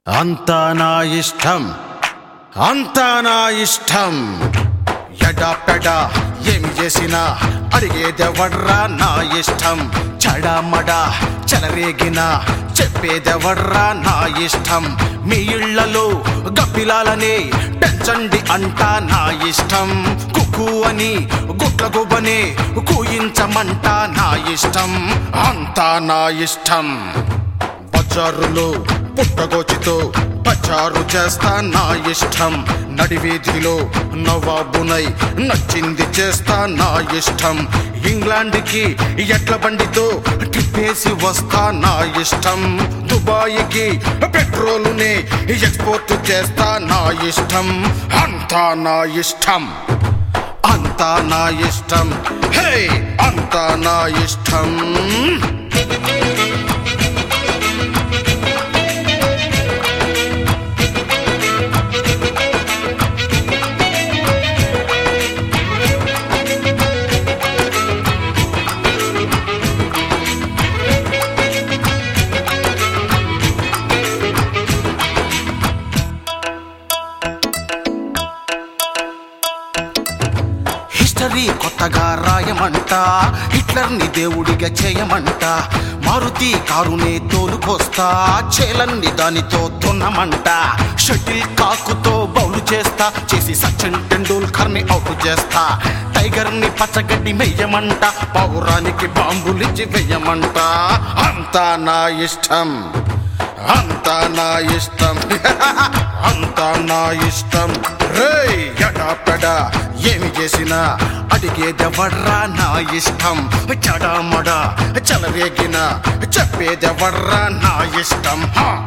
అంతా నా ఇష్టం, అంతా నా ఇష్టం. ఎడా పెడా ఏమి చేసినా అడిగేదెవర్రా నా ఇష్టం. చడామడా చెలరేగినా చెప్పేదెవర్రా నా ఇష్టం. మీ ఇళ్లలో గబ్బిలాలనే పెంచండి అంటా నా ఇష్టం. కుక్కు అని గుట్ల గుబనే కూయించమంటా నా ఇష్టం. అంతా నా ఇష్టం. బజారులో పుట్టగోచితో పచారు చేస్తా నా ఇష్టం. నడివీధిలో నవాబునై నచ్చింది చేస్తా నా ఇష్టం. ఇంగ్లాండ్కి ఎట్ల బండితో ట్రిప్పేసి వస్తా నా ఇష్టం. దుబాయ్కి పెట్రోలునే ఎక్స్పోర్ట్ చేస్తా నా ఇష్టం. అంతా నా ఇష్టం, అంతా నా ఇష్టం. హే అంతా నా ఇష్టం. హిస్టరీ కొత్తగా రాయమంట, హిట్లర్ని దేవుడిగా చేయమంట. మారుతి కారునే తోలుకొస్తా, చేలన్ని దానితో దున్నమంట. షటిల్ కాకుతో బౌలు చేస్తా, చేసి సచిన్ టెండూల్కర్ని అవుట్ చేస్తా. టైగర్ని పచ్చగడ్డి మెయ్యమంట, పౌరానికి బాంబులిచ్చి వెయ్యమంట. అంతా నా ఇష్టం, అంతా నా ఇష్టం. అంతా నా ఇష్టం. రే ఎడా పెడా ఏమి చేసినా అడిగేదెవర్రా నా ఇష్టం. చడామడా చెలరేగిన చెప్పేదెవర్రా నా ఇష్టం.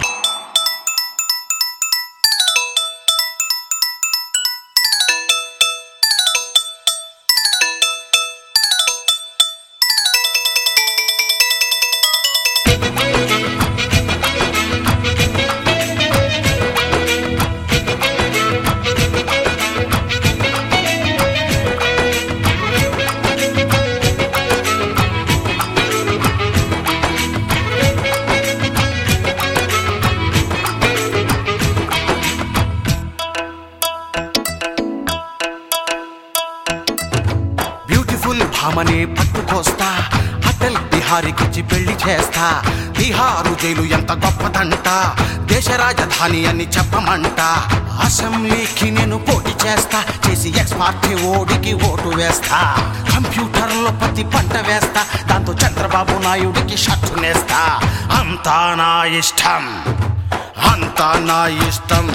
భామనే పట్టుకొస్తా, అటల్ బిహారీకిచ్చి పెళ్లి చేస్తా. బీహారు జైలు ఎంత గొప్పదంట, దేశ రాజధాని అని చెప్పమంట. అసెంబ్లీకి నేను పోటీ చేస్తా, చేసి ఎక్స్ పార్టీ ఓడికి ఓటు వేస్తా. కంప్యూటర్లో ప్రతి పంట వేస్తా, దాంతో చంద్రబాబు నాయుడికి షర్టు నేస్తా. అంతా నా ఇష్టం, అంతా నా ఇష్టం.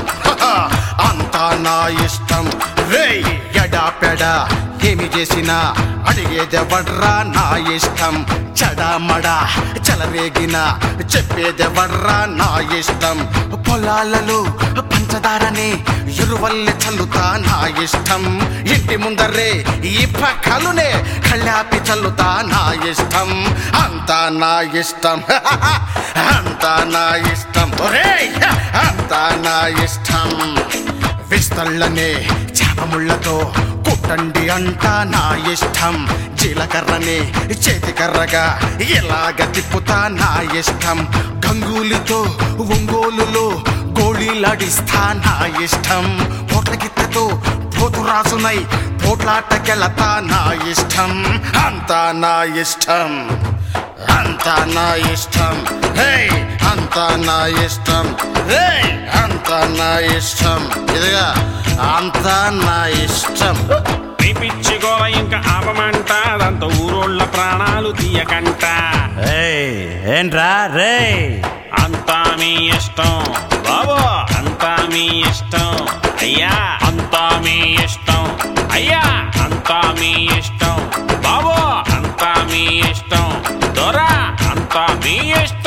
అంతా నా ఇష్టం. రే ఎడా పెడా ఏమి చేసినా అడిగేదెవర్రా నా ఇష్టం. చడామడా చెలరేగిన చెప్పేదెవర్రా నా ఇష్టం. పొలాలలో పంచదారనే ఎరువల్లె చల్లుతా నా ఇష్టం. ఇంటి ముందరే ఈ పక్కలునే కళ్ళాపి చల్లుతా నా ఇష్టం. అంతా నా ఇష్టం, అంతా నా ఇష్టం. అంతా నా ఇష్టం. విస్తళ్ళనే చేపముళ్లతో కుట్టండి అంటా నా ఇష్టం. జీలకర్రనే చేతికర్రగా ఎలాగ తిప్పుతా నా ఇష్టం. గంగూలితో ఒంగోలులో గోళీలాడిస్తా నా ఇష్టం. పోట్ల గిత్తతో పోతురాజునై పోట్లాటకెళతా నా ఇష్టం. అంతా నా ఇష్టం, అంతా నా ఇష్టం. హే అంతా నా ఇష్టం. హే అంతా నా ఇష్టం. ఇదిగా అంతా నా ఇష్టం. నీ పిచ్చి గోల ఇంకా ఆపమంట, దాంతో ఊరోళ్ళ ప్రాణాలు తీయకంట. ఏంట్రా రే అంతా మీ ఇష్టం బాబు, అంతా మీ ఇష్టం అయ్యా. అంతా మీ ఇష్టం అయ్యా, అంతా మీ ఇష్టం బాబు, అంతా మీ ఇష్టం దొరా, అంతా మీ ఇష్టం.